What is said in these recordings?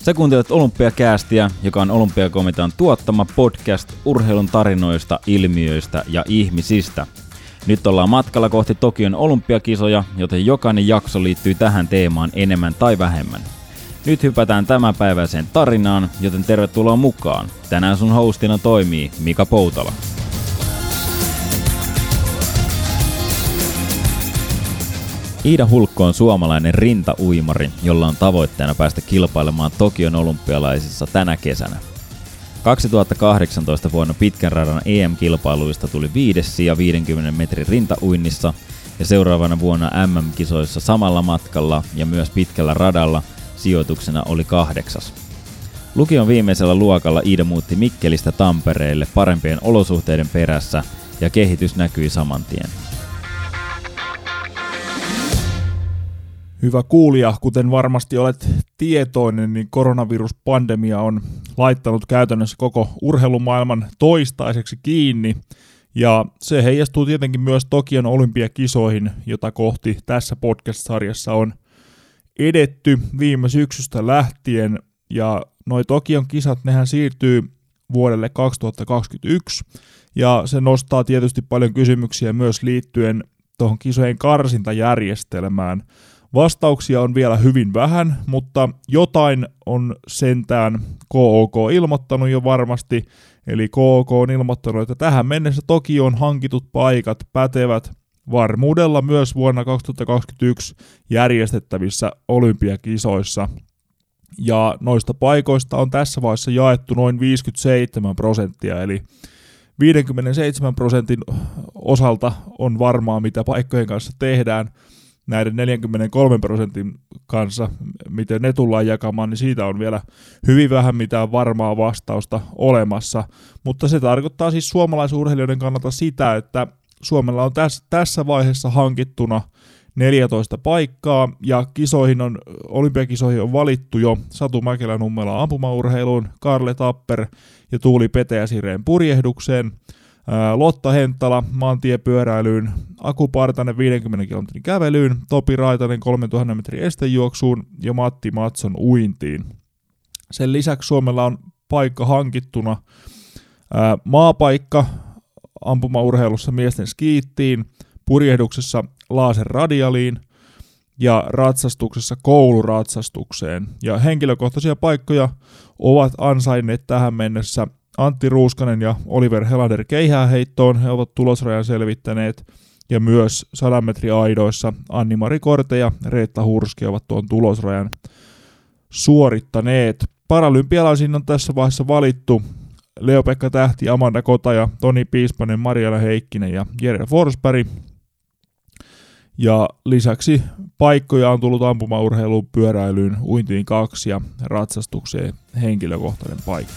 Sä kuuntelet Olympiacastia, joka on Olympiakomitean tuottama podcast urheilun tarinoista, ilmiöistä ja ihmisistä. Nyt ollaan matkalla kohti Tokion olympiakisoja, joten jokainen jakso liittyy tähän teemaan enemmän tai vähemmän. Nyt hypätään tämänpäiväiseen tarinaan, joten tervetuloa mukaan. Tänään sun hostina toimii Mika Poutala. Iida Hulkko on suomalainen rintauimari, jolla on tavoitteena päästä kilpailemaan Tokion olympialaisissa tänä kesänä. 2018 vuonna pitkän radan EM-kilpailuista tuli 5. sija 50 metrin rintauinnissa ja seuraavana vuonna MM-kisoissa samalla matkalla ja myös pitkällä radalla sijoituksena oli 8. Lukion viimeisellä luokalla Iida muutti Mikkelistä Tampereelle parempien olosuhteiden perässä ja kehitys näkyi saman tien. Hyvä kuulija, kuten varmasti olet tietoinen, niin koronaviruspandemia on laittanut käytännössä koko urheilumaailman toistaiseksi kiinni. Ja se heijastuu tietenkin myös Tokion olympiakisoihin, jota kohti tässä podcast-sarjassa on edetty viime syksystä lähtien. Ja noi Tokion kisat, nehän siirtyy vuodelle 2021. Ja se nostaa tietysti paljon kysymyksiä myös liittyen tuohon kisojen karsintajärjestelmään. Vastauksia on vielä hyvin vähän, mutta jotain on sentään KOK ilmoittanut jo varmasti. Eli KOK on ilmoittanut, että tähän mennessä Tokioon hankitut paikat pätevät varmuudella myös vuonna 2021 järjestettävissä olympiakisoissa. Ja noista paikoista on tässä vaiheessa jaettu noin 57%, eli 57% osalta on varmaa, mitä paikkojen kanssa tehdään. Näiden 43% kanssa, miten ne tullaan jakamaan, niin siitä on vielä hyvin vähän mitään varmaa vastausta olemassa. Mutta se tarkoittaa siis suomalaisurheilijoiden kannalta sitä, että Suomella on tässä vaiheessa hankittuna 14 paikkaa, ja olympiakisoihin on valittu jo Satu Mäkelä-Nummela ampumaurheiluun, Karle Tapper ja Tuuli Petäjäsireen purjehdukseen, Lotta Henttala maantiepyöräilyyn, Aku Partanen 50 kilometrin kävelyyn, Topi Raitanen 3000 metrin estejuoksuun ja Matti Matson uintiin. Sen lisäksi Suomella on paikka hankittuna maapaikka ampumaurheilussa miesten skiittiin, purjehduksessa laserradialiin ja ratsastuksessa kouluratsastukseen. Ja henkilökohtaisia paikkoja ovat ansainneet tähän mennessä Antti Ruuskanen ja Oliver Helander keihääheittoon, he ovat tulosrajan selvittäneet, ja myös 100 metrin aidoissa Anni-Mari Korte ja Reetta Hurski ovat tuon tulosrajan suorittaneet. Paralympialaisiin on tässä vaiheessa valittu Leo-Pekka Tähti, Amanda Kotaja, Toni Piispanen, Marjana Heikkinen ja Jere Forsberg. Ja lisäksi paikkoja on tullut ampumaurheiluun, pyöräilyyn, uintiin 2 ja ratsastukseen henkilökohtainen paikka.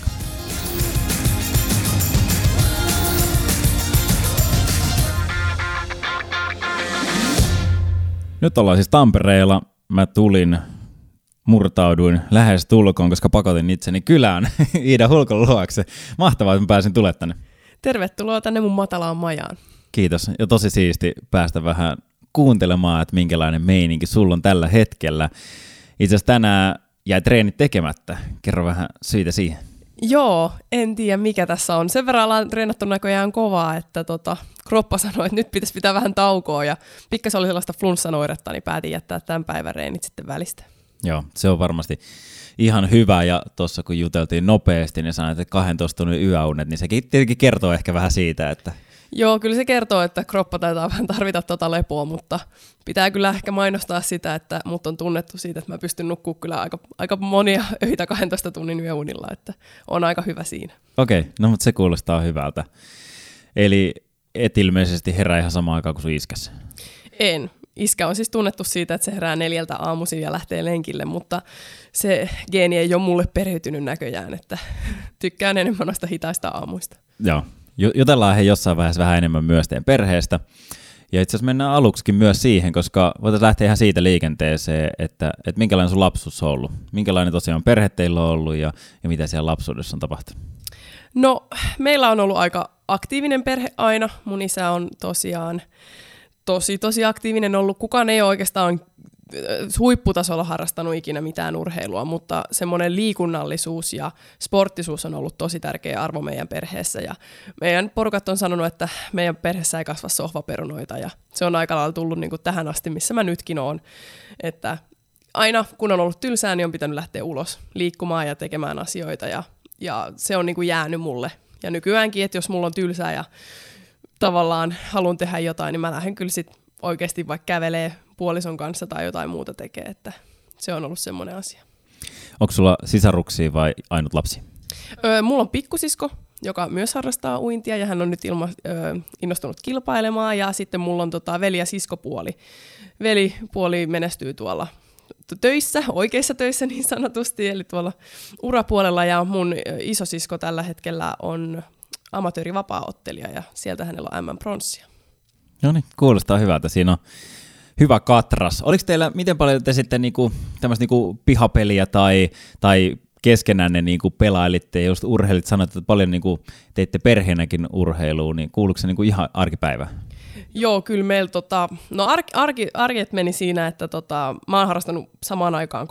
Nyt ollaan siis Tampereella. Mä murtauduin lähes tulkoon, koska pakotin itseni kylään Iida Hulkon luokse. Mahtavaa, että mä pääsin tulemaan tänne. Tervetuloa tänne mun matalaan majaan. Kiitos. Ja tosi siisti päästä vähän kuuntelemaan, että minkälainen meininki sulla on tällä hetkellä. Itse asiassa tänään jäi treenit tekemättä. Kerro vähän syitä siihen. Joo, en tiedä mikä tässä on. Sen verran ollaan treenattu näköjään kovaa, että kroppa sanoi, että nyt pitäisi pitää vähän taukoa ja pikkasen oli sellaista flunssanoiretta, niin päätin jättää tämän päivän reenit sitten välistä. Joo, se on varmasti ihan hyvä, ja tuossa kun juteltiin nopeasti, niin sanoit, että 12 tunnin yöunet, niin sekin tietenkin kertoo ehkä vähän siitä, että... Joo, kyllä se kertoo, että kroppa taitaa vähän tarvita lepoa, mutta pitää kyllä ehkä mainostaa sitä, että mut on tunnettu siitä, että mä pystyn nukkumaan kyllä aika monia öitä 12 tunnin yöunilla, että on aika hyvä siinä. Okei, no mutta se kuulostaa hyvältä. Eli et ilmeisesti herää ihan samaan aikaan kuin sun iskässä? En. Iskä on siis tunnettu siitä, että se herää 4 aamuisin ja lähtee lenkille, mutta se geeni ei ole mulle periytynyt näköjään, että tykkään enemmän noista hitaista aamuista. Joo. Jutellaan he jossain vaiheessa vähän enemmän myös teidän perheestä. Ja itse asiassa mennään aluksikin myös siihen, koska voitaisiin lähteä ihan siitä liikenteeseen, että minkälainen sun lapsuus on ollut. Minkälainen tosiaan perhe teillä on ollut ja mitä siellä lapsuudessa on tapahtunut? No, meillä on ollut aika aktiivinen perhe aina. Mun isä on tosiaan tosi aktiivinen ollut. Kukaan ei ole oikeastaan huipputasolla harrastanut ikinä mitään urheilua, mutta semmoinen liikunnallisuus ja sporttisuus on ollut tosi tärkeä arvo meidän perheessä. Ja meidän porukat on sanonut, että meidän perheessä ei kasva sohvaperunoita ja se on aika lailla tullut niin kuin tähän asti, missä mä nytkin oon. Että aina kun on ollut tylsää, niin on pitänyt lähteä ulos liikkumaan ja tekemään asioita ja se on niin kuin jäänyt mulle. Ja nykyäänkin, että jos mulla on tylsää ja tavallaan haluan tehdä jotain, niin mä lähden kyllä sit oikeasti vaikka kävelee puolison kanssa tai jotain muuta tekee, että se on ollut semmoinen asia. Onko sulla sisaruksia vai ainut lapsi? Mulla on pikkusisko, joka myös harrastaa uintia ja hän on nyt innostunut kilpailemaan ja sitten mulla on veli- ja siskopuoli. Velipuoli menestyy tuolla töissä, oikeissa töissä niin sanotusti, eli tuolla urapuolella ja mun isosisko tällä hetkellä on amatöörivapaa-ottelija ja sieltä hänellä on M-pronssia. No niin, kuulostaa hyvältä. Siinä on hyvä katras. Oliko teillä, miten paljon te sitten tämmöistä pihapeliä tai keskenänne pelailitte ja just urheilit, sanoit, että paljon teitte perheenäkin urheilua, niin kuuluuko se ihan arkipäivään? Joo, kyllä meillä arket meni siinä, että mä oon harrastanut samaan aikaan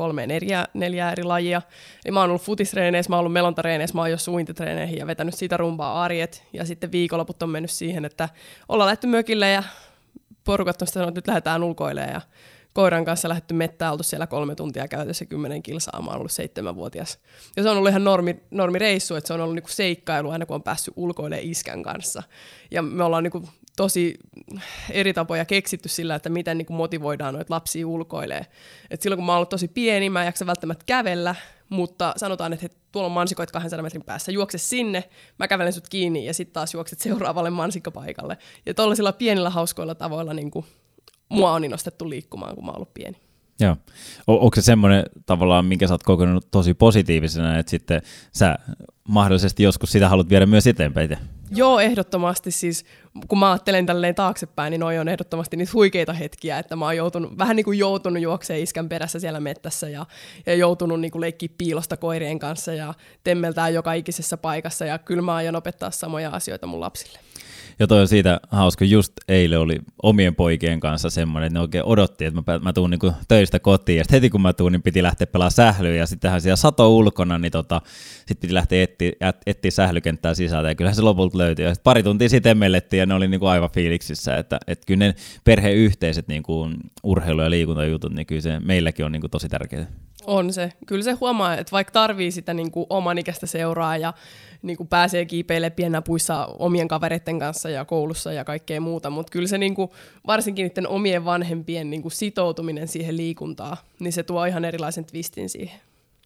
3-4 eri lajia. Eli mä oon ollut futistreeneissä, mä oon ollut melontareeneissä, mä oon jo uintitreeneihin ja vetänyt siitä rumbaa arjet. Ja sitten viikonloput on mennyt siihen, että ollaan lähty mökille ja porukat on sanonut, että nyt lähdetään ulkoilemaan ja koiran kanssa lähdetty mettään, oltu siellä 3 tuntia käytössä 10 kilsaa, mä oon ollut 7-vuotias. Ja se on ollut ihan normireissu, että se on ollut niinku seikkailu aina kun on päässyt ulkoilemaan iskän kanssa. Ja me ollaan niinku tosi eri tapoja keksitty sillä, että miten niinku motivoidaan noita lapsia ulkoilemaan. Et silloin kun mä oon ollut tosi pieni, mä en jaksa välttämättä kävellä, mutta sanotaan, että tuolla on mansikoit 200 metrin päässä, juokse sinne, mä kävelen sut kiinni ja sitten taas juokset seuraavalle mansikkapaikalle. Ja tuollaisilla pienillä hauskoilla tavoilla niinku mua on innostettu liikkumaan, kun mä oon ollut pieni. Joo. Onko se semmoinen tavallaan, minkä sä oot kokenut tosi positiivisena, että sitten sä mahdollisesti joskus sitä haluat viedä myös eteenpäin? Joo, ehdottomasti. Siis, kun mä ajattelen tälleen taaksepäin, niin noi on ehdottomasti niitä huikeita hetkiä, että mä oon joutunut juoksemaan iskän perässä siellä mettässä ja joutunut leikkiä piilosta koirien kanssa ja temmeltää joka ikisessä paikassa ja kyllä mä aion opettaa samoja asioita mun lapsille. Ja toi on siitä hauska, just eilen oli omien poikien kanssa semmoinen, että ne oikein odotti, että mä tuun töistä kotiin, ja heti kun mä tuun, niin piti lähteä pelaamaan sählyä, ja sittenhän siellä sato ulkona, niin sit piti lähteä etsiä sählykenttää sisältä, ja kyllähän se lopulta löytyi, ja pari tuntia sitten emmellettiin, ja ne oli aivan fiiliksissä, että kyllä ne perheyhteiset urheilu- ja liikuntajutut, niin kyllä se meilläkin on tosi tärkeää. On se. Kyllä se huomaa, että vaikka tarvii sitä oman ikäistä seuraa ja pääsee kiipeilemään pienenä puissa omien kavereiden kanssa ja koulussa ja kaikkea muuta, mutta kyllä se varsinkin niiden omien vanhempien sitoutuminen siihen liikuntaan, niin se tuo ihan erilaisen twistin siihen.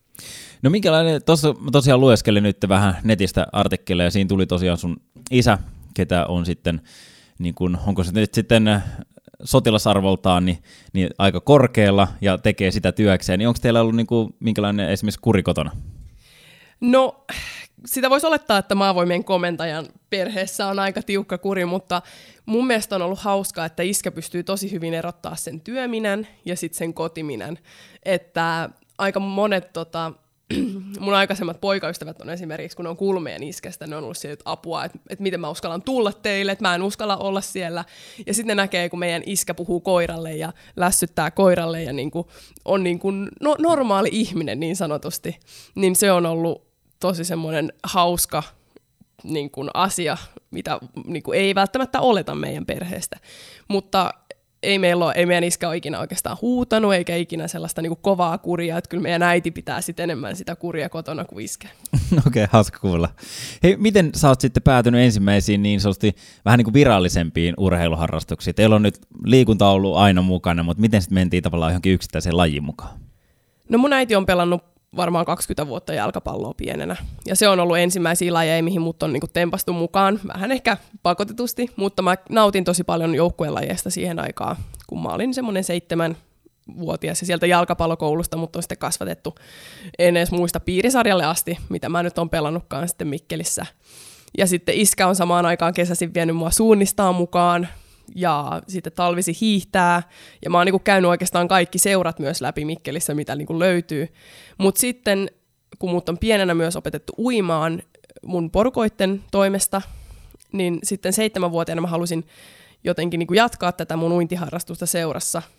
No minkälainen, tuossa mä tosiaan lueskelin nyt vähän netistä artikkeleja, siinä tuli tosiaan sun isä, ketä on sitten, onko se nyt sitten sotilasarvoltaan niin aika korkealla ja tekee sitä työkseen, niin onko teillä ollut minkälainen esimerkiksi kuri kotona? No, sitä voisi olettaa, että maavoimien komentajan perheessä on aika tiukka kuri, mutta mun mielestä on ollut hauskaa, että iskä pystyy tosi hyvin erottaa sen työminän ja sitten sen kotiminän. Että aika monet mun aikaisemmat poikaystävät on esimerkiksi, kun ne on kuullut meidän iskästä, ne on ollut siellä apua, että miten mä uskallan tulla teille, että mä en uskalla olla siellä. Ja sitten ne näkee, kun meidän iskä puhuu koiralle ja lässyttää koiralle ja on normaali ihminen niin sanotusti. Niin se on ollut tosi semmoinen hauska asia, mitä ei välttämättä oleta meidän perheestä. Mutta ei meidän iskä ole ikinä oikeastaan huutanut, eikä ikinä sellaista kovaa kuria, että kyllä meidän äiti pitää sitten enemmän sitä kuria kotona kuin iskä. Okei, hauska kuulla. Hei, miten sä oot sitten päätynyt ensimmäisiin niin sanotusti vähän virallisempiin urheiluharrastuksiin? Teillä on nyt liikunta ollut aina mukana, mutta miten sitten mentiin tavallaan johonkin yksittäiseen lajiin mukaan? No mun äiti on pelannut varmaan 20 vuotta jalkapalloa pienenä. Ja se on ollut ensimmäisiä lajeja, mihin mut on tempastu mukaan. Vähän ehkä pakotetusti, mutta mä nautin tosi paljon joukkuelajeista siihen aikaan, kun mä olin semmoinen 7-vuotias ja sieltä jalkapallokoulusta, mutta on sitten kasvatettu en edes muista piirisarjalle asti, mitä mä nyt on pelannutkaan sitten Mikkelissä. Ja sitten iskä on samaan aikaan kesäisin vienyt mua suunnistaan mukaan. Ja sitten talvisi hiihtää, ja mä oon käynyt oikeastaan kaikki seurat myös läpi Mikkelissä, mitä löytyy. Mutta sitten, kun mut on pienenä myös opetettu uimaan mun porukoitten toimesta, niin sitten 7-vuotiaana mä halusin jotenkin jatkaa tätä mun uintiharrastusta seurassa.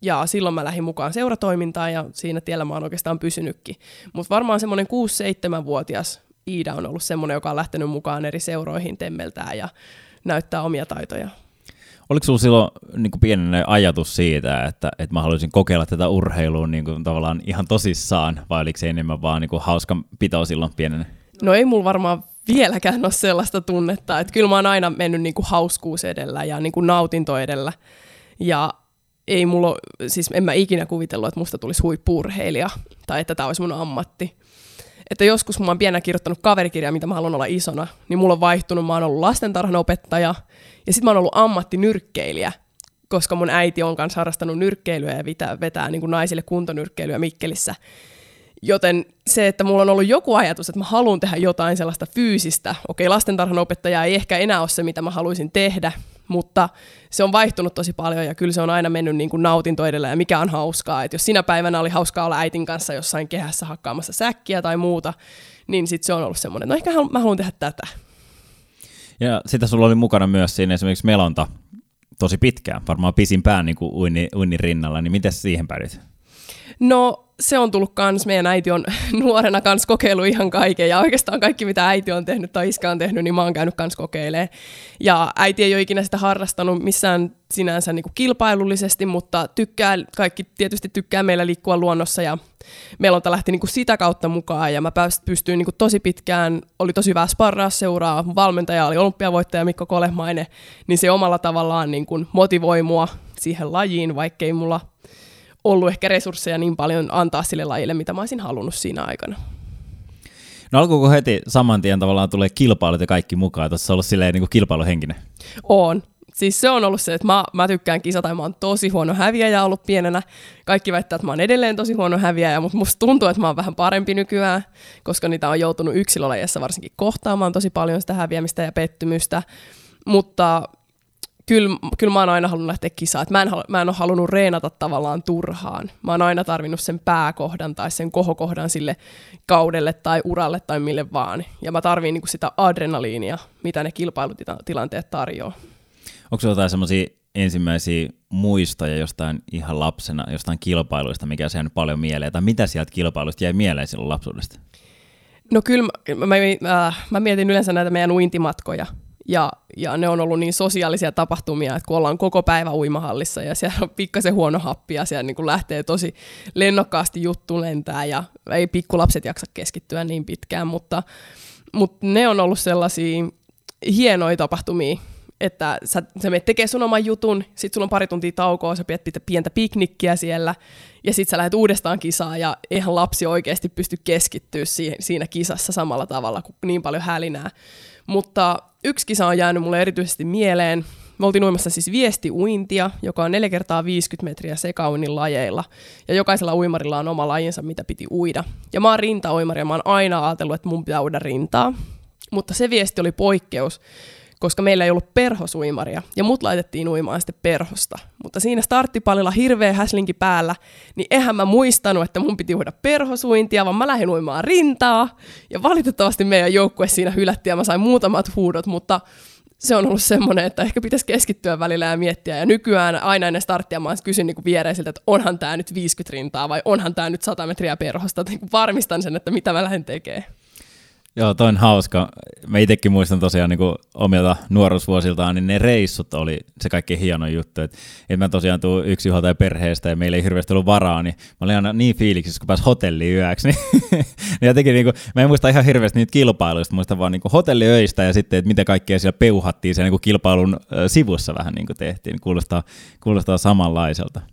Ja silloin mä lähdin mukaan seuratoimintaan ja siinä tiellä mä oon oikeastaan pysynytkin. Mutta varmaan semmoinen 6-7-vuotias Iida on ollut semmoinen, joka on lähtenyt mukaan eri seuroihin temmeltään ja näyttää omia taitoja. Oliko sinulla silloin niin kuin pienen ajatus siitä, että mä haluaisin kokeilla tätä urheilua niin kuin tavallaan ihan tosissaan, vai oliko se enemmän vaan niin kuin hauskan pito silloin pienenä? No ei mulla varmaan vieläkään ole sellaista tunnetta, että kyllä mä oon aina mennyt niin kuin hauskuus edellä ja niin kuin nautinto edellä. Ja ei mulla, siis en mä ikinä kuvitellut, että musta tulisi huippu-urheilija tai että tämä olisi mun ammatti. Että joskus kun mä oon pienenä kirjoittanut kaverikirjaa, mitä mä haluan olla isona, niin mulla on vaihtunut, mä oon ollut lastentarhanopettaja ja sit mä oon ollut ammattinyrkkeilijä, koska mun äiti on kanssa harrastanut nyrkkeilyä ja vetää niin kuin naisille kuntonyrkkeilyä Mikkelissä. Joten se, että mulla on ollut joku ajatus, että mä haluan tehdä jotain sellaista fyysistä, okei, lastentarhanopettaja ei ehkä enää ole se, mitä mä haluaisin tehdä, mutta se on vaihtunut tosi paljon ja kyllä se on aina mennyt niin kuin nautinto edellä ja mikä on hauskaa. Että jos sinä päivänä oli hauskaa olla äitin kanssa jossain kehässä hakkaamassa säkkiä tai muuta, niin sitten se on ollut semmoinen, no ehkä mä haluan tehdä tätä. Ja sitä sulla oli mukana myös siinä esimerkiksi melonta tosi pitkään, varmaan pisimpään niin kuin uinnin rinnalla, niin miten siihen päädyit? No se on tullut kans, meidän äiti on nuorena kans kokeillut ihan kaiken ja oikeastaan kaikki mitä äiti on tehnyt tai iskä on tehnyt, niin mä oon käynyt kans kokeilemaan. Ja äiti ei ole ikinä sitä harrastanut missään sinänsä niin kuin kilpailullisesti, mutta kaikki tietysti tykkää meillä liikkua luonnossa ja melonta lähti niin kuin sitä kautta mukaan ja mä pystyin niin kuin tosi pitkään, oli tosi hyvää sparrausseuraa, valmentaja oli olympiavoittaja Mikko Kolehmainen, niin se omalla tavallaan niin kuin motivoi mua siihen lajiin, vaikkei mulla ollut ehkä resursseja niin paljon antaa sille lajille, mitä mä olisin halunnut siinä aikana. No alkuuko heti saman tien tavallaan tulee kilpailut ja kaikki mukaan? Tuossa on ollut silleen niin kuin kilpailuhenkinen. On. Siis se on ollut se, että mä tykkään kisata ja mä oon tosi huono häviäjä ollut pienenä. Kaikki väittää, että mä oon edelleen tosi huono häviäjä, mutta musta tuntuu, että mä oon vähän parempi nykyään, koska niitä on joutunut yksilölajeissa varsinkin kohtaamaan tosi paljon sitä häviämistä ja pettymystä. Mutta kyllä mä oon aina halunnut lähteä kisaan. Mä en ole halunnut reenata tavallaan turhaan. Mä oon aina tarvinnut sen pääkohdan tai sen kohokohdan sille kaudelle tai uralle tai mille vaan. Ja mä tarviin niinku sitä adrenaliinia, mitä ne kilpailutilanteet tarjoaa. Onko jotain semmoisia ensimmäisiä muistoja jostain ihan lapsena, jostain kilpailuista, mikä on jäänyt paljon mieleen? Tai mitä sieltä kilpailuista jäi mieleen silloin lapsuudesta? No kyllä mä mietin yleensä näitä meidän uintimatkoja. Ja ne on ollut niin sosiaalisia tapahtumia, että kun ollaan koko päivä uimahallissa ja siellä on pikkasen huono happi ja siellä niin kuin lähtee tosi lennokkaasti juttu lentää ja ei pikkulapset jaksa keskittyä niin pitkään, mutta ne on ollut sellaisia hienoja tapahtumia, että sä menet tekemään sun oman jutun, sit sulla on pari tuntia taukoa, sä pidät pientä piknikkiä siellä ja sit sä lähdet uudestaan kisaan ja eihän lapsi oikeasti pysty keskittyä siinä kisassa samalla tavalla kuin niin paljon hälinää. Mutta yksi kisa on jäänyt mulle erityisesti mieleen. Me oltiin uimassa siis viestiuintia, joka on 4x50 metriä sekauinnin lajeilla. Ja jokaisella uimarilla on oma lajinsa, mitä piti uida. Ja mä oon rintauimari ja mä oon aina ajatellut, että mun pitää uida rintaa. Mutta se viesti oli poikkeus, koska meillä ei ollut perhosuimaria. Ja mut laitettiin uimaan sitten perhosta. Mutta siinä starttipalilla hirveä häslinki päällä, niin eihän mä muistanut, että mun piti uida perhosuintia, vaan mä lähdin uimaan rintaa. Ja valitettavasti meidän joukkue siinä hylättiin ja mä sain muutamat huudot, mutta se on ollut semmoinen, että ehkä pitäisi keskittyä välillä ja miettiä. Ja nykyään aina ennen starttia mä kysyn niin viereisiltä, että onhan tää nyt 50 rintaa vai onhan tää nyt 100 metriä perhosta. Niin varmistan sen, että mitä mä lähden tekemään. Joo, toi on hauska. Mä itsekin muistan tosiaan niin omilta nuoruusvuosiltaan, niin ne reissut oli se kaikkein hieno juttu. Että mä tosiaan tuun yksinhuoltaja perheestä ja meillä ei hirveästi ollut varaa, niin mä olin aina niin fiiliksissä, kun pääsi hotelliin yöksi. Niin jotenkin, niin kuin, mä en muista ihan hirveästi niitä kilpailuista, muistan vaan niin hotelliöistä ja sitten, että miten kaikkea siellä peuhattiin siellä niin kilpailun sivussa vähän niin kuin tehtiin. Kuulostaa samanlaiselta.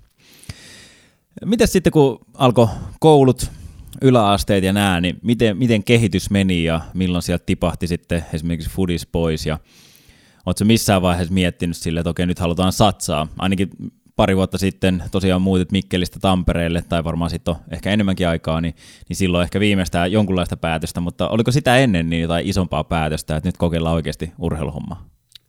Mites sitten, kun alkoi koulut, yläasteet ja nää, niin miten kehitys meni ja milloin sieltä tipahti sitten esimerkiksi foodis pois ja ootko missään vaiheessa miettinyt sille, että okei, nyt halutaan satsaa? Ainakin pari vuotta sitten tosiaan muutit Mikkelistä Tampereelle tai varmaan sitten on ehkä enemmänkin aikaa, niin silloin ehkä viimeistään jonkunlaista päätöstä, mutta oliko sitä ennen niin jotain isompaa päätöstä, että nyt kokeillaan oikeasti urheiluhommaa?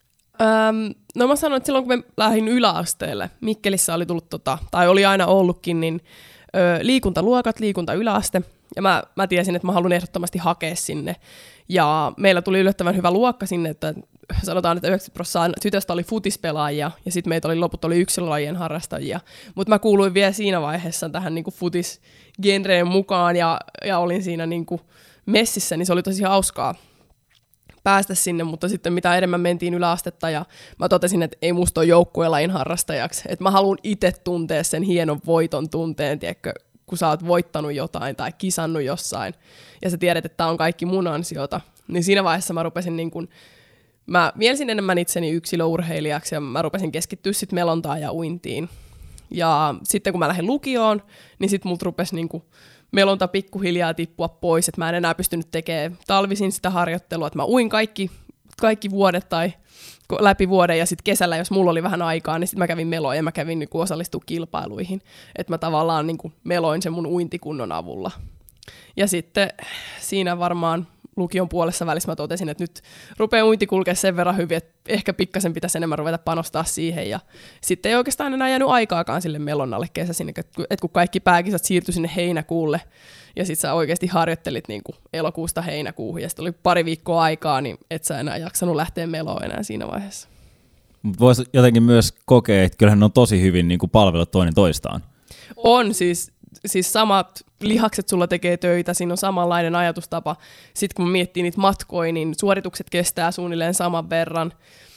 No mä sanoin, että silloin kun me lähdin yläasteelle, Mikkelissä oli tullut tai oli aina ollutkin, niin liikuntaluokat, liikuntayläaste, ja mä tiesin, että mä haluan ehdottomasti hakea sinne. Ja meillä tuli yllättävän hyvä luokka sinne, että sanotaan, että 90% tytöstä oli futispelaajia, ja sitten meitä loput oli yksilölajien harrastajia. Mutta mä kuuluin vielä siinä vaiheessa tähän niin kuin futisgenreen mukaan, ja olin siinä niin kuin messissä, niin se oli tosi hauskaa päästä sinne, mutta sitten mitä enemmän mentiin yläastetta, ja mä totesin, että ei musta ole joukkuelajin harrastajaksi, että mä haluan itse tuntea sen hienon voiton tunteen, tiedätkö, kun sä oot voittanut jotain tai kisannut jossain, ja sä tiedät, että tää on kaikki mun ansiota, niin siinä vaiheessa mä rupesin niin kun, mä mielsin enemmän itseni yksilöurheilijaksi, ja mä rupesin keskittyä sit melontaan ja uintiin. Ja sitten kun mä lähdin lukioon, niin sit multa rupesi niin kun melonta pikkuhiljaa tippua pois, että mä en enää pystynyt tekemään talvisin sitä harjoittelua, että mä uin kaikki vuodet tai läpi vuoden, ja sitten kesällä, jos mulla oli vähän aikaa, niin sitten mä kävin meloon ja mä kävin niin osallistua kilpailuihin, että mä tavallaan niin kuin meloin sen mun uintikunnon avulla. Ja sitten siinä varmaan lukion puolessa välissä mä totesin, että nyt rupeaa uinti kulkea sen verran hyvin, että ehkä pikkasen pitäisi enemmän ruveta panostaa siihen, ja sitten ei oikeastaan enää jäänyt aikaakaan sille melonnalle kesäsin, että kun kaikki pääkisat siirtyi sinne heinäkuulle, ja sit sä oikeasti harjoittelit niin kuin elokuusta heinäkuuhun, ja sitten oli pari viikkoa aikaa, niin et sä enää jaksanut lähteä meloon enää siinä vaiheessa. Mutta voisi jotenkin myös kokea, että kyllähän ne on tosi hyvin niin kuin palvelut toinen toistaan. On siis samat lihakset sulla tekee töitä, siinä on samanlainen ajatustapa. Sitten kun miettii niitä matkoja, niin suoritukset kestää suunnilleen saman verran,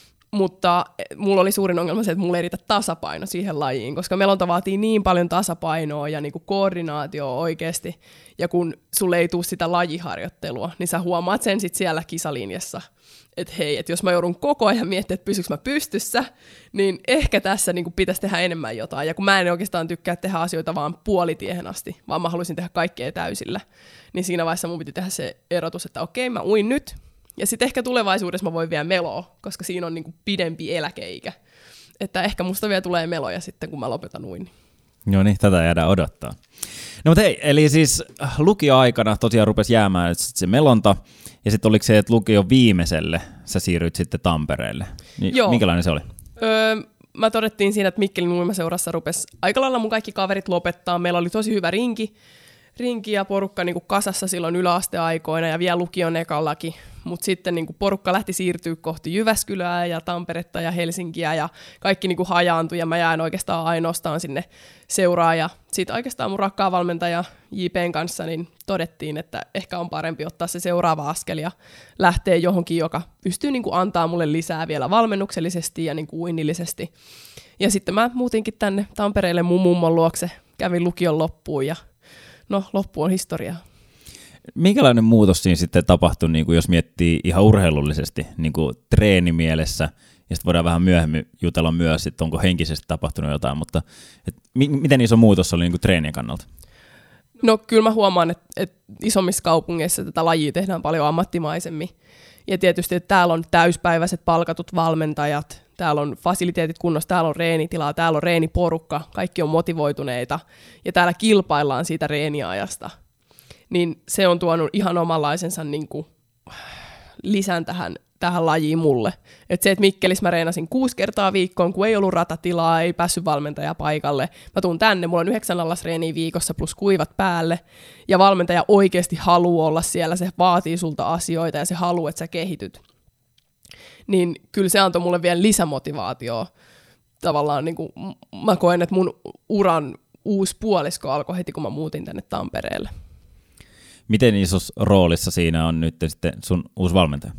mutta mulla oli suurin ongelma se, että mulla ei riitä tasapaino siihen lajiin, koska melonta vaatii niin paljon tasapainoa ja niin kuin koordinaatioa oikeasti, ja kun sulle ei tule sitä lajiharjoittelua, niin sä huomaat sen sitten siellä kisalinjassa, että hei, että jos mä joudun koko ajan miettimään, että pysyykö mä pystyssä, niin ehkä tässä niin kuin pitäisi tehdä enemmän jotain, ja kun mä en oikeastaan tykkää tehdä asioita vaan puolitiehen asti, vaan mä haluaisin tehdä kaikkea täysillä, niin siinä vaiheessa mun piti tehdä se erotus, että okei, mä uin nyt, ja sitten ehkä tulevaisuudessa mä voin vielä meloa, koska siinä on niinku pidempi eläkeikä. Että ehkä musta vielä tulee meloja sitten, kun mä lopetan uinnin. No niin, tätä jäädään odottaa. No mutta hei, eli siis lukioaikana tosiaan rupesi jäämään se melonta, ja sitten oliko se, että lukion viimeiselle sä siirryit sitten Tampereelle. Niin joo. Minkälainen se oli? Mä todettiin siinä, että Mikkelin uimaseurassa rupesi aika lailla mun kaikki kaverit lopettaa. Meillä oli tosi hyvä rinki ja porukka niin kuin kasassa silloin yläasteaikoina ja vielä lukion ekallakin, mutta sitten niin kuin porukka lähti siirtyä kohti Jyväskylää ja Tamperetta ja Helsinkiä ja kaikki niin kuin hajaantui ja mä jään oikeastaan ainoastaan sinne seuraan ja sitten oikeastaan mun rakkaan valmentaja JPn kanssa niin todettiin, että ehkä on parempi ottaa se seuraava askel ja lähteä johonkin, joka pystyy niin kuin antaa mulle lisää vielä valmennuksellisesti ja niin kuin uinnillisesti. Ja sitten mä muutinkin tänne Tampereelle mun mummon luokse, kävin lukion loppuun ja no, loppu on historiaa. Minkälainen muutos siinä sitten tapahtui, niin kuin jos miettii ihan urheilullisesti, niin kuin treenimielessä, ja sitten voidaan vähän myöhemmin jutella myös, että onko henkisesti tapahtunut jotain, mutta miten iso muutos oli niin kuin treenien kannalta? No kyllä mä huomaan, että isommissa kaupungeissa tätä lajia tehdään paljon ammattimaisemmin. Ja tietysti, että täällä on täyspäiväiset palkatut valmentajat, täällä on fasiliteetit kunnossa, täällä on reenitilaa, täällä on reeniporukka, kaikki on motivoituneita ja täällä kilpaillaan siitä reeniajasta. Niin se on tuonut ihan omanlaisensa niin kuin lisän tähän lajiin mulle. Että se, että Mikkelissä mä reenasin 6 kertaa viikkoon, kun ei ollut ratatilaa, ei päässyt valmentaja paikalle. Mä tuun tänne, mulla on 9 allasreeniä viikossa plus kuivat päälle. Ja valmentaja oikeasti haluaa olla siellä, se vaatii sulta asioita ja se haluaa, että sä kehityt. Niin kyllä se antoi mulle vielä lisämotivaatioa. Tavallaan niin kuin mä koen, että mun uran uusi puolisko alkoi heti, kun mä muutin tänne Tampereelle. Miten isossa roolissa siinä on nyt sitten sun uusi valmentaja?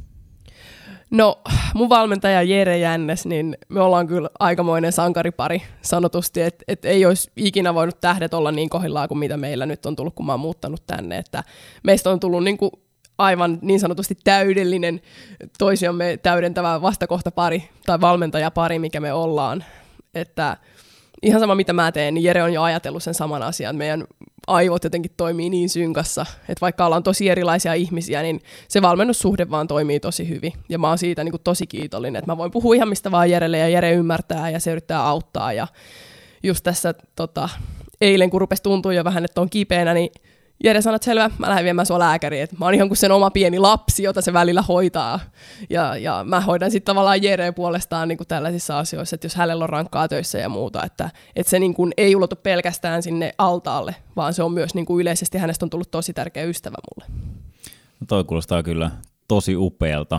No, mun valmentaja Jere Jännes, niin me ollaan kyllä aikamoinen sankaripari sanotusti, että ei olisi ikinä voinut tähdet olla niin kohdillaan kuin mitä meillä nyt on tullut, kun mä oon muuttanut tänne. Että meistä on tullut niin kuin aivan niin sanotusti täydellinen, toisiamme täydentävä vastakohtapari tai valmentajapari, mikä me ollaan. Että ihan sama mitä mä teen, niin Jere on jo ajatellut sen saman asian. Meidän aivot jotenkin toimii niin synkassa, että vaikka ollaan tosi erilaisia ihmisiä, niin se valmennussuhde vaan toimii tosi hyvin. Ja mä oon siitä niin kuin tosi kiitollinen, että mä voin puhua ihan mistä vaan Jerelle ja Jere ymmärtää ja se yrittää auttaa. Ja just tässä eilen, kun rupesi tuntua jo vähän, että on kipeänä, niin Jere sanoi, että selvä, mä lähden viemään sua lääkäriin. Mä oon ihan kuin sen oma pieni lapsi, jota se välillä hoitaa. Ja mä hoidan sitten tavallaan Jereen puolestaan niin kuin tällaisissa asioissa, että jos hänellä on rankkaa töissä ja muuta, että se niin kuin ei ulotu pelkästään sinne altaalle, vaan se on myös niin kuin yleisesti hänestä on tullut tosi tärkeä ystävä mulle. No toi kuulostaa kyllä tosi upealta.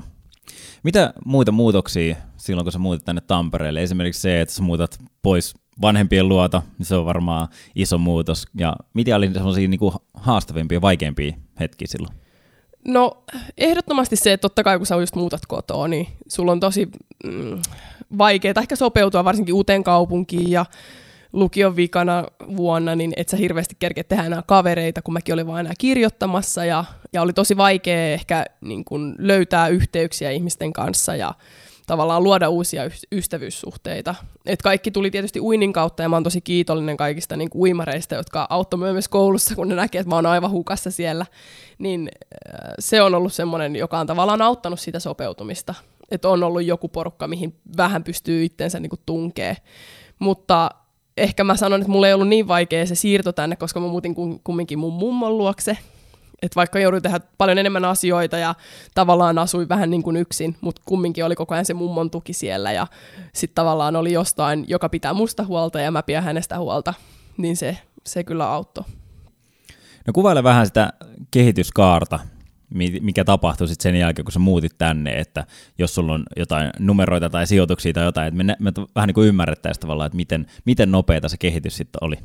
Mitä muita muutoksia silloin, kun sä muutit tänne Tampereelle? Esimerkiksi se, että sä muutat pois vanhempien luota, niin se on varmaan iso muutos. Ja mitä oli sellaisia niin kuin haastavimpia, vaikeampia hetkiä silloin? No ehdottomasti se, että totta kai kun sä just muutat kotoa, niin sulla on tosi vaikeaa ehkä sopeutua varsinkin uuteen kaupunkiin ja lukion vikana vuonna, niin et sä hirveästi kerkeä tehdä enää kavereita, kun mäkin olin vaan enää kirjoittamassa ja oli tosi vaikea ehkä niin kun löytää yhteyksiä ihmisten kanssa ja tavallaan luoda uusia ystävyyssuhteita. Et kaikki tuli tietysti uinnin kautta ja mä oon tosi kiitollinen kaikista niin uimareista, jotka auttoi myös koulussa, kun ne näkee, että mä oon aivan hukassa siellä. Niin se on ollut semmoinen, joka on tavallaan auttanut sitä sopeutumista. Että on ollut joku porukka, mihin vähän pystyy itsensä niin tunkee. Mutta ehkä mä sanon, että mulla ei ollut niin vaikea se siirto tänne, koska mä muutin kumminkin mun mummon luokse. Että vaikka jouduin tehdä paljon enemmän asioita ja tavallaan asuin vähän niin kuin yksin, mutta kumminkin oli koko ajan se mummon tuki siellä ja sitten tavallaan oli jostain, joka pitää musta huolta ja mä pidän hänestä huolta, niin se kyllä auttoi. No kuvaile vähän sitä kehityskaarta, mikä tapahtui sitten sen jälkeen, kun sä muutit tänne, että jos sulla on jotain numeroita tai sijoituksia tai jotain, että me vähän niin kuin ymmärrettäisiin tavallaan, että miten nopeata se kehitys sitten oli.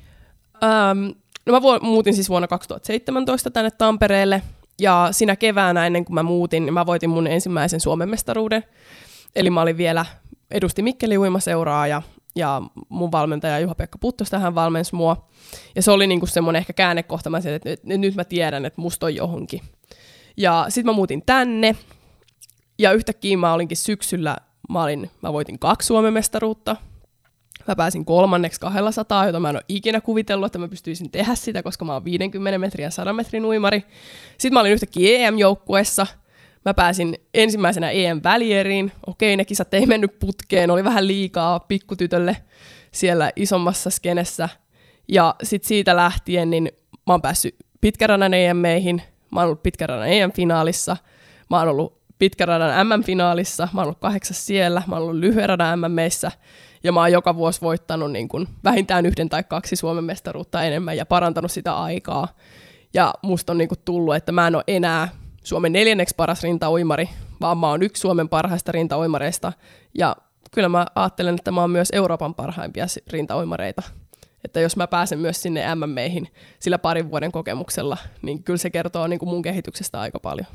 No mä muutin siis vuonna 2017 tänne Tampereelle, ja siinä keväänä ennen kuin mä muutin, niin mä voitin mun ensimmäisen Suomen mestaruuden. Eli mä olin vielä, edustin Mikkelin uimaseuraa, ja mun valmentaja Juha-Pekka Puttosta hän valmensi mua. Ja se oli niinku semmoinen ehkä käännekohta, että nyt mä tiedän, että musta on johonkin. Ja sit mä muutin tänne, ja yhtäkkiä mä olinkin syksyllä, mä voitin 2 Suomen mestaruutta. Mä pääsin 3. 200, jota mä en ole ikinä kuvitellut, että mä pystyisin tehdä sitä, koska mä oon 50 metrin ja 100 metrin uimari. Sitten mä olin yhtäkkiä EM-joukkueessa. Mä pääsin ensimmäisenä EM-välieriin. Okei, ne kisat ei mennyt putkeen, oli vähän liikaa pikkutytölle siellä isommassa skenessä. Ja sitten siitä lähtien niin mä oon päässyt pitkäradan EM-meihin. Mä oon ollut pitkäradan EM-finaalissa. Mä oon ollut pitkäradan MM-finaalissa. Mä oon ollut 8 siellä. Mä oon ollut lyhyen radan MM-meissä. Ja mä oon joka vuosi voittanut niin kun vähintään 1 tai 2 Suomen mestaruutta enemmän ja parantanut sitä aikaa. Ja musta on niin kun tullut, että mä en ole enää Suomen 4. paras rintauimari, vaan mä oon yksi Suomen parhaista rintauimareista. Ja kyllä mä ajattelen, että mä oon myös Euroopan parhaimpia rintauimareita. Että jos mä pääsen myös sinne MM-meihin sillä 2 vuoden kokemuksella, niin kyllä se kertoo niin kun mun kehityksestä aika paljon.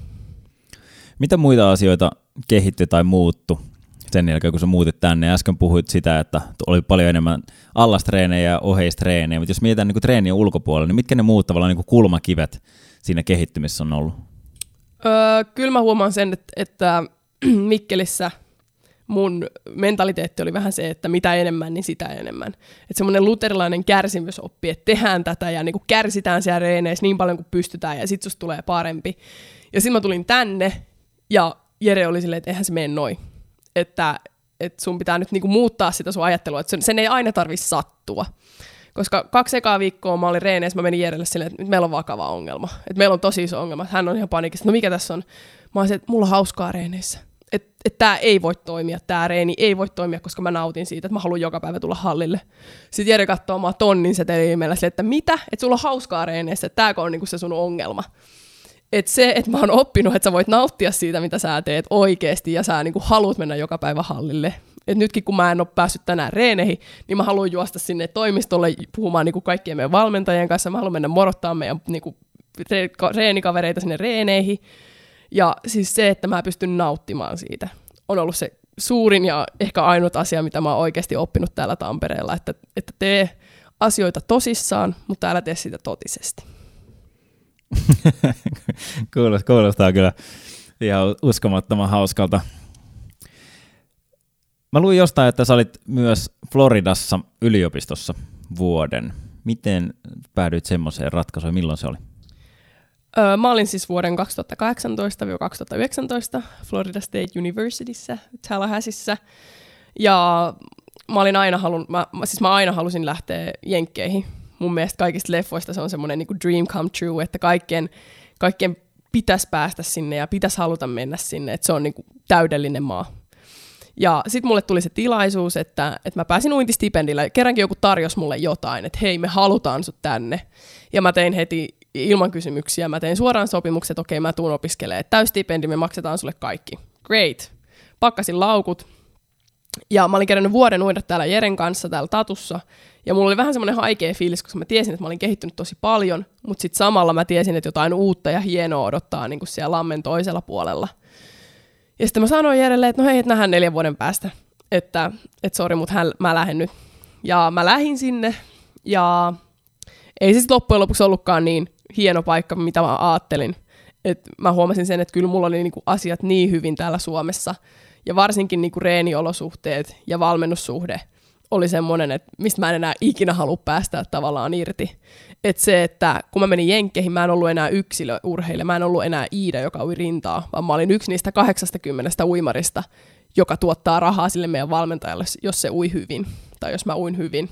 Mitä muita asioita kehittyi tai muuttui sen jälkeen, kun sä muutit tänne? Äsken puhuit sitä, että oli paljon enemmän allastreenejä ja oheistreenejä, mutta jos mietitään niin kuin treenien ulkopuolella, niin mitkä ne muut tavallaan niin kuin kulmakivet siinä kehittymisessä on ollut? Kyllä mä huomaan sen, että Mikkelissä mun mentaliteetti oli vähän se, että mitä enemmän, niin sitä enemmän. Että semmoinen luterilainen kärsimysoppi, että tehdään tätä ja niin kuin kärsitään siellä reeneissä niin paljon kuin pystytään ja sit susta tulee parempi. Ja sitten mä tulin tänne ja Jere oli silleen, että eihän se mene noin. Että sun pitää nyt niinku muuttaa sitä sun ajattelua, että sen ei aina tarvitse sattua. Koska 2 ekaa viikkoa mä olin reeneissä, mä menin Jerelle silleen, että nyt meillä on vakava ongelma. Että meillä on tosi iso ongelma. Hän on ihan paniikissa, no mikä tässä on? Mä olin että mulla on hauskaa reeneissä. Että tää ei voi toimia, tää reeni ei voi toimia, koska mä nautin siitä, että mä haluan joka päivä tulla hallille. Sitten Jere katsoo omaa tonnin seteliimellä silleen, että mitä? Että sulla on hauskaa reeneissä, että tääkö on niinku se sun ongelma. Että se, että mä oon oppinut, että sä voit nauttia siitä, mitä sä teet oikeasti, ja sä niinku haluat mennä joka päivä hallille. Et nytkin, kun mä en ole päässyt tänään reeneihin, niin mä haluan juosta sinne toimistolle puhumaan niinku kaikkien meidän valmentajien kanssa. Mä haluan mennä morottaa meidän niinku reenikavereita sinne reeneihin. Ja siis se, että mä pystyn nauttimaan siitä, on ollut se suurin ja ehkä ainut asia, mitä mä oon oikeasti oppinut täällä Tampereella. Että tee asioita tosissaan, mutta älä tee sitä totisesti. Kuulostaa kyllä ihan uskomattoman hauskalta. Mä luin jostain, että sä olit myös Floridassa yliopistossa vuoden. Miten päädyit semmoiseen ratkaisuun? Milloin se oli? Mä olin siis vuoden 2018-2019 Florida State Universityssä, Tallahasseessa. Ja mä aina halusin lähteä Jenkkeihin. Mun mielestä kaikista leffoista se on semmoinen niin kuin dream come true, että kaikkien pitäisi päästä sinne ja pitäisi haluta mennä sinne, että se on niin kuin täydellinen maa. Ja sitten mulle tuli se tilaisuus, että mä pääsin uintistipendillä. Kerrankin joku tarjosi mulle jotain, että hei, me halutaan sut tänne. Ja mä tein heti ilman kysymyksiä, mä tein suoraan sopimukset, että okei, mä tuun opiskelemaan. Täystipendi, me maksetaan sulle kaikki. great. Pakkasin laukut. Ja mä olin kerännyt vuoden uida täällä Jeren kanssa täällä Tatussa. Ja mulla oli vähän semmoinen haikea fiilis, koska mä tiesin, että mä olin kehittynyt tosi paljon, mutta sitten samalla mä tiesin, että jotain uutta ja hienoa odottaa niin kuin siellä lammen toisella puolella. Ja sitten mä sanoin Jerelle, että no hei, että nähdään 4 vuoden päästä, että sori, mutta mä lähden nyt. Ja mä lähdin sinne, ja ei se sitten loppujen lopuksi ollutkaan niin hieno paikka, mitä mä ajattelin. Et mä huomasin sen, että kyllä mulla oli niinku asiat niin hyvin täällä Suomessa, ja varsinkin niinku reeniolosuhteet ja valmennussuhde oli semmoinen, että mistä mä en enää ikinä halua päästä tavallaan irti. Että se, että kun mä menin Jenkkeihin, mä en ollut enää yksilöurheilija, mä en ollut enää Iida, joka ui rintaa, vaan mä olin yksi niistä 80 uimarista, joka tuottaa rahaa sille meidän valmentajalle, jos se ui hyvin, tai jos mä uin hyvin.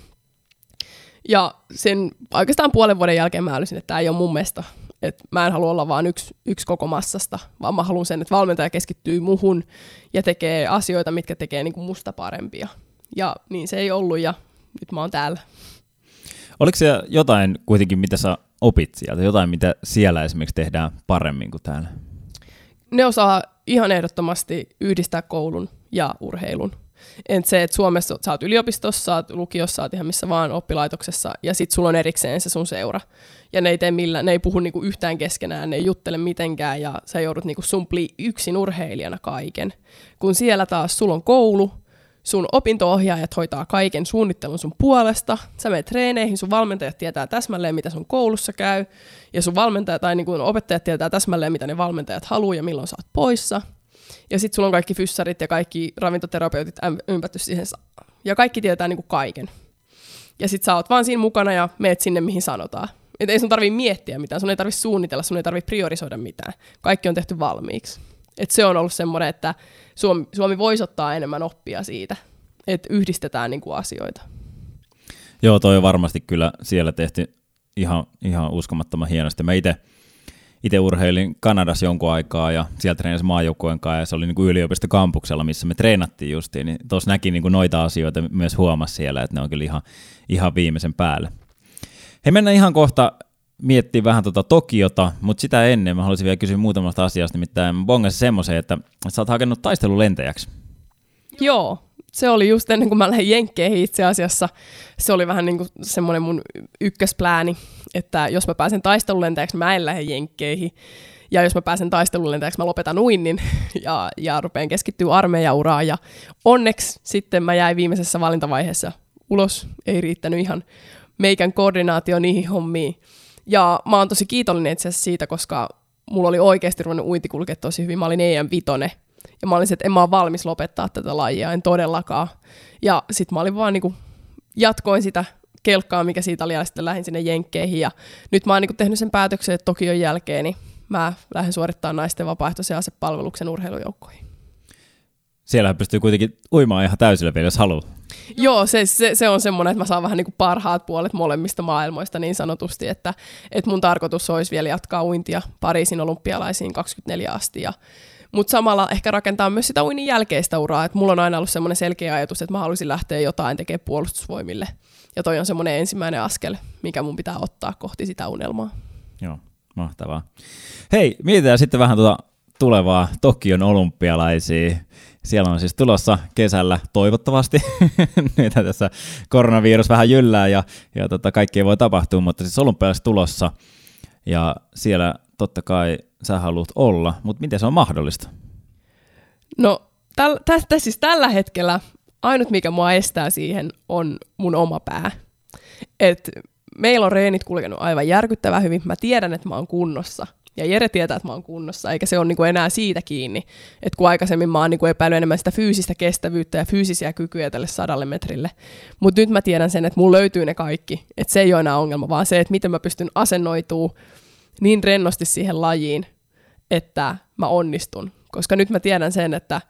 Ja sen oikeastaan puolen vuoden jälkeen mä älysin, että tämä ei ole mun mesta. Että mä en halua olla vaan yksi koko massasta, vaan mä haluan sen, että valmentaja keskittyy muhun ja tekee asioita, mitkä tekee niinku musta parempia. Ja niin se ei ollut, ja nyt mä oon täällä. Oliko se jotain kuitenkin, mitä sä opit sieltä? Jotain, mitä siellä esimerkiksi tehdään paremmin kuin täällä? Ne osaa ihan ehdottomasti yhdistää koulun ja urheilun. Se, että Suomessa sä oot yliopistossa, sä oot lukiossa, sä oot ihan missä vaan oppilaitoksessa, ja sit sulla on erikseen se sun seura. Ja ne ei puhu niinku yhtään keskenään, ne ei juttele mitenkään, ja sä joudut niinku sumplii yksin urheilijana kaiken. Kun siellä taas sulla on koulu, sun opinto-ohjaajat hoitaa kaiken suunnittelun sun puolesta, sä menet treeneihin, sun valmentajat tietää täsmälleen, mitä sun koulussa käy, ja sun valmentajat tai niinku opettajat tietää täsmälleen, mitä ne valmentajat haluaa ja milloin sä oot poissa. Ja sit sulla on kaikki fyssarit ja kaikki ravintoterapeutit ympätty siihen, ja kaikki tietää niinku kaiken. Ja sit sä oot vaan siinä mukana ja meet sinne, mihin sanotaan. Et ei sun tarvii miettiä mitään, sun ei tarvii suunnitella, sun ei tarvii priorisoida mitään. Kaikki on tehty valmiiksi. Et se on ollut semmoinen, että Suomi voisi ottaa enemmän oppia siitä, että yhdistetään niinku asioita. Joo, toi on varmasti kyllä siellä tehty ihan uskomattoman hienosti. Mä itse urheilin Kanadassa jonkun aikaa ja siellä treenasin maajoukkueen kanssa ja se oli niin kuin yliopistokampuksella, missä me treenattiin justiin. Niin tuossa näki niin kuin noita asioita myös huomasi siellä, että ne on kyllä ihan viimeisen päälle. Hei, mennään ihan kohta miettimään vähän Tokiota, mutta sitä ennen mä haluaisin vielä kysyä muutamasta asiasta, nimittäin bongasin semmoisen, että sä oot hakenut taistelulentäjäksi. Joo, se oli just ennen kuin mä lähdin Jenkkeihin itse asiassa. Se oli vähän niin kuin semmoinen mun ykkösplääni, että jos mä pääsen taistelulentäjäksi, mä en lähde Jenkkeihin. Ja jos mä pääsen taistelulentäjäksi, mä lopetan uinnin ja rupean keskittyä armeijauraan. Ja onneksi sitten mä jäin viimeisessä valintavaiheessa ulos. Ei riittänyt ihan meikän koordinaatio niihin hommiin. Ja mä oon tosi kiitollinen itse asiassa siitä, koska mulla oli oikeasti ruvennut uinti kulkea tosi hyvin. Mä olin EM-vitonen. Ja mä olin se, että en mä ole valmis lopettaa tätä lajia, en todellakaan. Ja sit mä olin vaan niinku, jatkoin sitä kelkkaa, mikä siitä oli, ja sitten lähdin sinne Jenkkeihin. Ja nyt mä oon niinku tehnyt sen päätöksen, että Tokion jälkeen niin mä lähden suorittamaan naisten vapaaehtoisen asepalveluksen urheilujoukkoihin. Siellä pystyy kuitenkin uimaan ihan täysillä vielä, jos haluaa. Joo, se on semmoinen, että mä saan vähän niin kuin parhaat puolet molemmista maailmoista niin sanotusti, että mun tarkoitus olisi vielä jatkaa uintia Pariisin olympialaisiin 24 asti. Mutta samalla ehkä rakentaa myös sitä uinnin jälkeistä uraa, että mulla on aina ollut semmoinen selkeä ajatus, että mä haluaisin lähteä jotain tekemään puolustusvoimille. Ja toi on semmoinen ensimmäinen askel, mikä mun pitää ottaa kohti sitä unelmaa. Joo, mahtavaa. Hei, mietitään sitten vähän tulevaa Tokion olympialaisia. Siellä on siis tulossa kesällä toivottavasti. Nyt tässä koronavirus vähän jyllää ja kaikkea voi tapahtua, mutta siis olympialaiset tulossa. Ja siellä totta kai sä haluat olla, mutta miten se on mahdollista? No siis tällä hetkellä ainut mikä mua estää siihen on mun oma pää. Et meillä on reenit kulkenut aivan järkyttävän hyvin. Mä tiedän, että mä oon kunnossa. Ja Jere tietää, että mä oon kunnossa, eikä se ole niinku enää siitä kiinni. Et kun aikaisemmin mä oon niinku epäillyt enemmän sitä fyysistä kestävyyttä ja fyysisiä kykyjä tälle 100 metrille. Mutta nyt mä tiedän sen, että mulla löytyy ne kaikki. Että se ei ole enää ongelma, vaan se, että miten mä pystyn asennoitumaan niin rennosti siihen lajiin, että mä onnistun. Koska nyt mä tiedän sen, että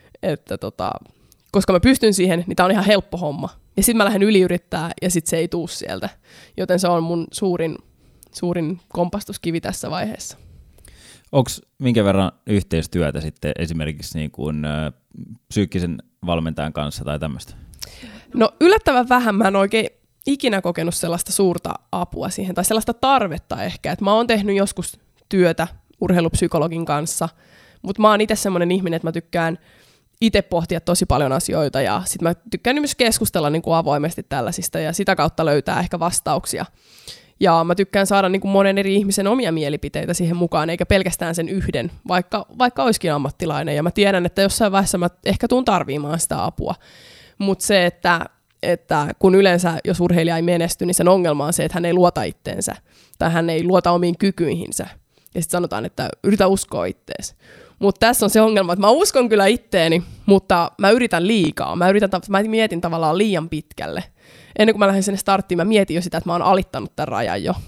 koska mä pystyn siihen, niin tää on ihan helppo homma. Ja sit mä lähden yliyrittää ja sit se ei tuu sieltä. Joten se on mun suurin kompastuskivi tässä vaiheessa. Onko minkä verran yhteistyötä sitten esimerkiksi niin kuin, psyykkisen valmentajan kanssa tai tämmöistä? No yllättävän vähän. Mä en oikein ikinä kokenut sellaista suurta apua siihen tai sellaista tarvetta ehkä. Et mä oon tehnyt joskus työtä urheilupsykologin kanssa, Mutta mä oon itse semmoinen ihminen, että mä tykkään itse pohtia tosi paljon asioita ja sit mä tykkään myös keskustella niin kuin avoimesti tällaisista ja sitä kautta löytää ehkä vastauksia. Ja mä tykkään saada niin kuin monen eri ihmisen omia mielipiteitä siihen mukaan, eikä pelkästään sen yhden, vaikka olisikin ammattilainen. Ja mä tiedän, että jossain vaiheessa mä ehkä tuun tarviimaan sitä apua. Mutta se, että kun yleensä, jos urheilija ei menesty, niin sen ongelma on se, että hän ei luota itteensä tai hän ei luota omiin kykyihinsä. Ja sitten sanotaan, että yritä uskoa ittees. Mutta tässä on se ongelma, että mä uskon kyllä itteeni, mutta mä yritän liikaa. Mä mietin tavallaan liian pitkälle. Ennen kuin mä lähdin sinne starttiin, mä mietin jo sitä, että mä oon alittanut tämän rajan jo.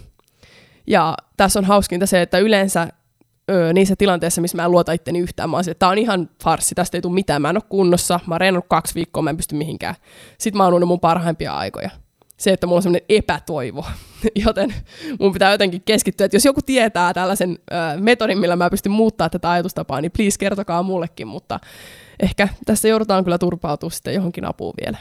Ja tässä on hauskinta se, että yleensä niissä tilanteissa, missä mä en luota itteni yhtään, mä oon että tää on ihan farssi, tästä ei tule mitään, mä en ole kunnossa, mä oon reenannut 2 viikkoa, mä en pysty mihinkään. Sitten mä oon uunut mun parhaimpia aikoja. Se, että mulla on semmoinen epätoivo, joten mun pitää jotenkin keskittyä, että jos joku tietää tällaisen metodin, millä mä pystyn muuttaa tätä ajatustapaa, niin please kertokaa mullekin, mutta ehkä tässä joudutaan kyllä turpautua sitten johonkin apuun vielä.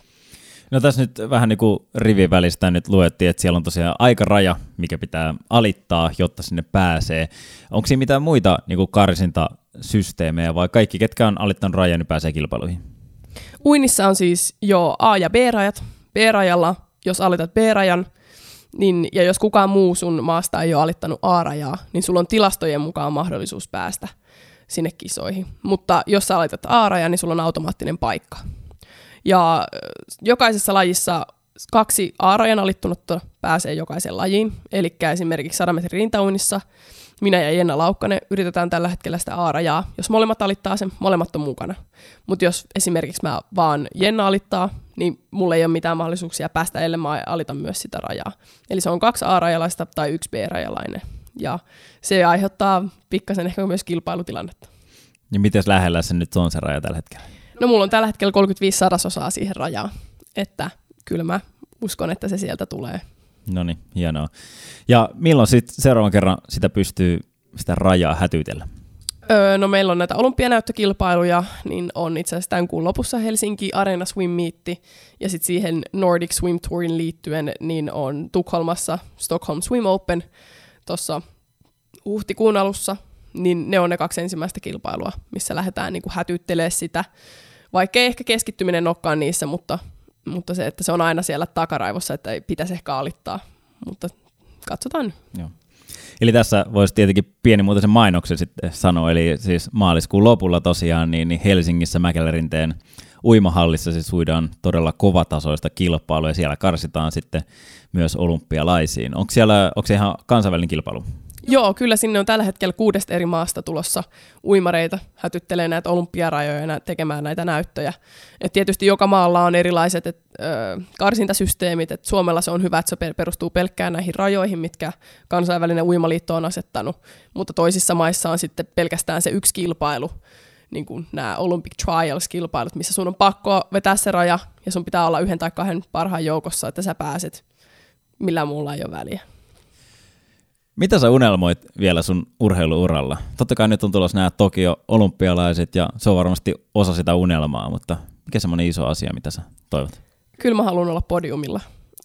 No tässä nyt vähän niin kuin rivin välistä nyt luettiin, että siellä on tosiaan aikaraja, mikä pitää alittaa, jotta sinne pääsee. Onko siinä mitään muita niin kuin karsintasysteemejä vai kaikki, ketkä on alittanut rajan, niin pääsee kilpailuihin? Uinnissa on siis jo A- ja B-rajat. B-rajalla, jos alitat B-rajan, niin, ja jos kukaan muu sun maasta ei ole alittanut A-rajaa, niin sulla on tilastojen mukaan mahdollisuus päästä sinne kisoihin. Mutta jos sä alitat A-rajan, niin sulla on automaattinen paikka. Ja jokaisessa lajissa 2 A-rajan alittunutta pääsee jokaiseen lajiin. Eli esimerkiksi 100 metrin rintauinnissa minä ja Jenna Laukkanen yritetään tällä hetkellä sitä A-rajaa. Jos molemmat alittaa sen, molemmat on mukana. Mutta jos esimerkiksi mä vaan Jenna alittaa, niin mulla ei ole mitään mahdollisuuksia päästä, ellei mä alitan myös sitä rajaa. Eli se on 2 A-rajalaista tai 1 B-rajalainen. Ja se aiheuttaa pikkasen ehkä myös kilpailutilannetta. Ja miten lähellä se nyt on se raja tällä hetkellä? No mulla on tällä hetkellä 35% siihen rajaan, että kyllä mä uskon, että se sieltä tulee. No niin, hienoa. Ja milloin sitten seuraavan kerran sitä rajaa hätyytellä? No meillä on näitä olympianäyttökilpailuja, niin on itse asiassa tämän kuun lopussa Helsinki Arena Swim Meet, ja sitten siihen Nordic Swim Tourin liittyen niin on Tukholmassa Stockholm Swim Open tuossa huhtikuun alussa, niin ne on ne 2 ensimmäistä kilpailua, missä lähdetään niin kuin hätyyttelemään sitä, vaikkei ehkä keskittyminen olekaan niissä, mutta se, että se on aina siellä takaraivossa, että ei pitäisi ehkä alittaa, mutta katsotaan. Joo. Eli tässä voisi tietenkin pienimuotoisen mainoksen sitten sanoa, eli siis maaliskuun lopulla tosiaan niin Helsingissä Mäkelärinteen uimahallissa siis uidaan todella kovatasoista kilpailua ja siellä karsitaan sitten myös olympialaisiin. Onko se ihan kansainvälinen kilpailu? Joo, kyllä sinne on tällä hetkellä 6 eri maasta tulossa uimareita, hätyttelee näitä olympiarajoja ja tekemään näitä näyttöjä. Et tietysti joka maalla on erilaiset karsintasysteemit, et Suomella se on hyvä, että se perustuu pelkkään näihin rajoihin, mitkä kansainvälinen uimaliitto on asettanut, mutta toisissa maissa on sitten pelkästään se 1 kilpailu, niin kuin nämä Olympic Trials-kilpailut, missä sun on pakko vetää se raja ja sun pitää olla 1 tai 2 parhaan joukossa, että sä pääset, millään muulla ei ole väliä. Mitä sä unelmoit vielä sun urheiluuralla? Totta kai nyt on tulossa nämä Tokio-olympialaiset ja se on varmasti osa sitä unelmaa, mutta mikä semmoinen iso asia, mitä sä toivot? Kyllä mä haluan olla podiumilla.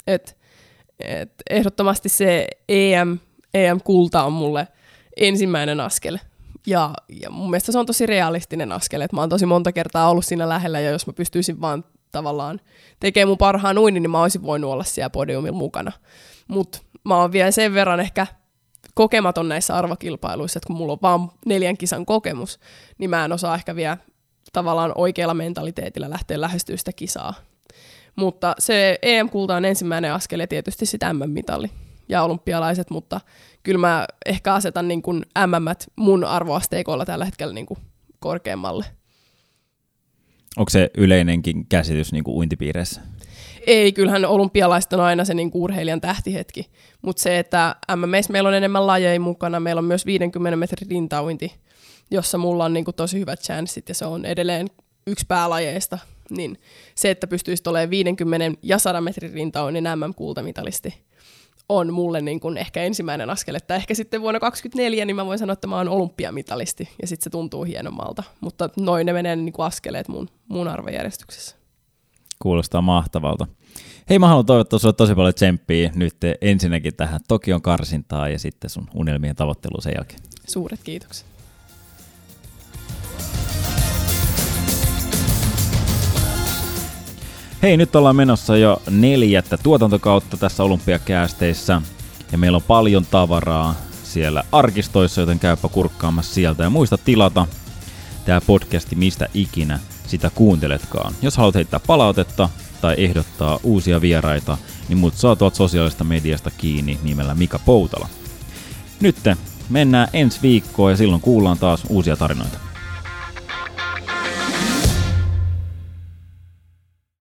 Ehdottomasti se EM-kulta on mulle ensimmäinen askel. Ja mun mielestä se on tosi realistinen askel, että mä oon tosi monta kertaa ollut siinä lähellä ja jos mä pystyisin vaan tavallaan tekemään mun parhaan uinnin, niin mä olisin voinut olla siellä podiumilla mukana. Mutta mä oon vielä sen verran ehkä kokematon näissä arvokilpailuissa, että kun mulla on vaan 4 kisan kokemus, niin mä en osaa ehkä vielä tavallaan oikealla mentaliteetillä lähteä lähestyä sitä kisaa. Mutta se EM-kulta on ensimmäinen askel ja tietysti sitä MM-mitalli ja olympialaiset, mutta kyllä mä ehkä asetan niin kuin MM-mät mun arvoasteikolla tällä hetkellä niin kuin korkeammalle. Onko se yleinenkin käsitys niin kuin uintipiireissä? Ei, kyllähän olympialaiset on aina se niin kuin urheilijan tähtihetki, mutta se, että MM:ssä meillä on enemmän lajeja mukana, meillä on myös 50 metrin rintauinti, jossa mulla on niin kuin tosi hyvät chanssit ja se on edelleen yksi päälajeista, niin se, että pystyisi olemaan 50 ja 100 metrin rintauinnin MM-kultamitalisti on mulle niin kuin ehkä ensimmäinen askel, että ehkä sitten vuonna 2024 niin mä voin sanoa, että mä oon olympiamitalisti ja sitten se tuntuu hienommalta, mutta noin ne menee niin kuin askeleet mun arvojärjestyksessä. Kuulostaa mahtavalta. Hei, mä haluan toivottaa sulle tosi paljon tsemppiä nyt ensinnäkin tähän Tokion karsintaan ja sitten sun unelmien tavoitteluun sen jälkeen. Suuret kiitokset. Hei, nyt ollaan menossa jo 4. tuotantokautta tässä Olympiakäästeissä. Ja meillä on paljon tavaraa siellä arkistoissa, joten käypä kurkkaamassa sieltä. Ja muista tilata tää podcasti mistä ikinä sitä kuunteletkaan. Jos haluat heittää palautetta tai ehdottaa uusia vieraita, niin mut saa tuolta sosiaalisesta mediasta kiinni nimellä Mika Poutala. Nyt mennään ensi viikkoon ja silloin kuullaan taas uusia tarinoita.